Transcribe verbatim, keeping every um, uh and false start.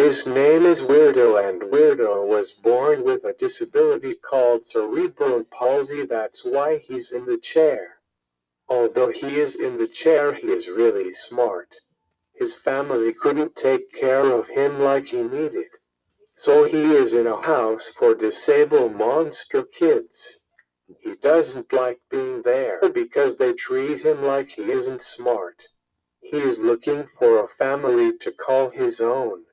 His name is Weirdo, and Weirdo was born with a disability called cerebral palsy. That's why he's in the chair. Although he is in the chair, he is really smart. His family couldn't take care of him like he needed. So he is in a house for disabled monster kids. He doesn't like being there because they treat him like he isn't smart. He is looking for a family to call his own.